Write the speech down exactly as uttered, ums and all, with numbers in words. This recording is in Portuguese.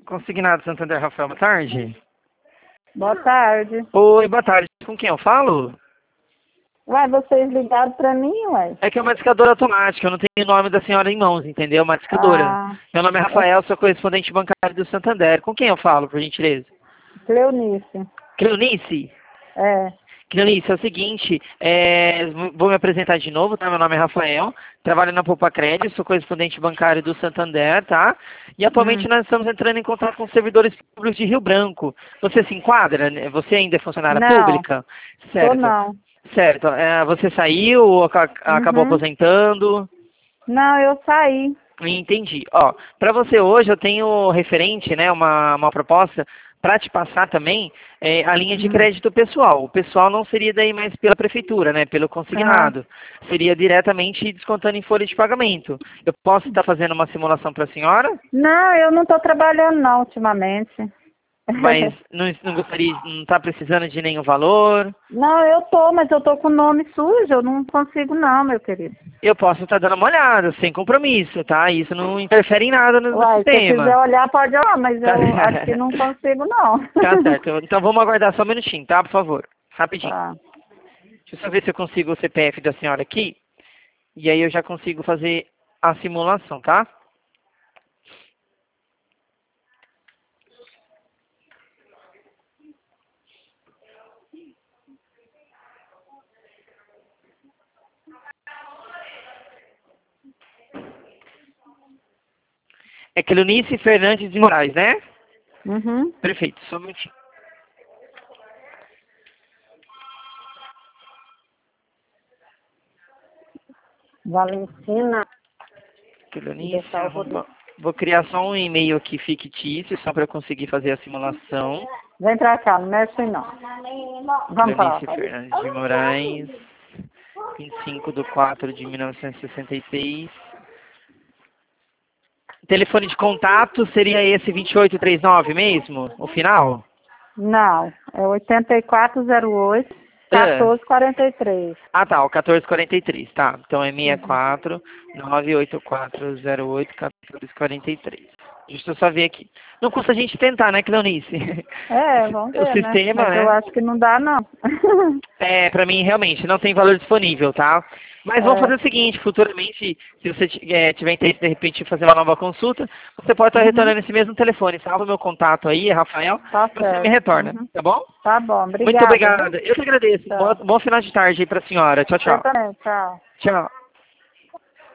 Consignado Santander, Rafael, boa tarde. Boa tarde. Oi, boa tarde. Com quem eu falo? Ué, vocês ligaram pra mim, ué? É que é uma discadora automática, eu não tenho o nome da senhora em mãos, entendeu? Uma discadora. Ah, Meu nome é Rafael, sou correspondente bancário do Santander. Com quem eu falo, por gentileza? Cleonice. Cleonice? É. Cleonice, é o seguinte, é, vou me apresentar de novo, tá? Meu nome é Rafael, trabalho na Poupa Crédito, sou correspondente bancário do Santander, tá? E atualmente Hum. nós estamos entrando em contato com os servidores públicos de Rio Branco. Você se enquadra? né? Você ainda é funcionária Não, pública? tô Certo. não. Certo. É, você saiu ou aca- acabou Uhum. aposentando? Não, eu saí. Entendi. Ó, para você hoje eu tenho referente, né, uma, uma proposta para te passar também é, a linha de Hum. crédito pessoal. O pessoal não seria daí mais pela prefeitura, né, pelo Aham. consignado. Seria diretamente descontando em folha de pagamento. Eu posso estar fazendo uma simulação para a senhora, Não, eu não tô trabalhando não, ultimamente. mas não, não gostaria, não está precisando de nenhum valor. Não, eu tô, mas eu tô com o nome sujo, eu não consigo não, meu querido. Eu posso estar dando uma olhada, sem compromisso, tá? Isso não interfere em nada no, no Uai, se quiser sistema. olhar, pode olhar, mas Tá, eu acho que não consigo não. tá certo. Então vamos aguardar só um minutinho, tá? Por favor. Rapidinho. Tá. Deixa eu só ver se eu consigo o C P F da senhora aqui. E aí eu já consigo fazer a simulação, tá? É Cleonice Fernandes de Moraes, né? Uhum. Perfeito. Só um minutinho. Valentina. Cleonice, Deixar o arroba... Vou criar só um e-mail aqui fictício, só para eu conseguir fazer a simulação. Vem pra cá, não mexe não. Vamos pra lá. Cleonice Fernandes de Moraes, vinte e cinco de quatro de mil novecentos e sessenta e seis. Telefone de contato seria esse vinte e oito trinta e nove mesmo? O final? Não, é oitenta e quatro zero oito, quatorze quarenta e três. Ah, tá, o quatorze quarenta e três, tá. Então é sessenta e quatro, nove oito quatro zero oito, quatorze quarenta e três. Deixa eu só ver aqui. Não custa a gente tentar, né, Cleonice? É, vamos O ver, né? sistema, Mas eu né? acho que não dá, não. É, pra mim realmente não tem valor disponível, tá? Mas vamos É. fazer o seguinte, futuramente, se você ti- eh, tiver interesse de repente em fazer uma nova consulta, você pode estar Uhum. retornando esse mesmo telefone. Salva meu contato aí, é Rafael, Tá você me certo. retorna, Uhum. tá bom? Tá bom, Muito obrigada. obrigado. Eu que agradeço. Tchau. Bom, bom final de tarde aí pra senhora. Tchau, Você tchau. também, tchau. Tchau.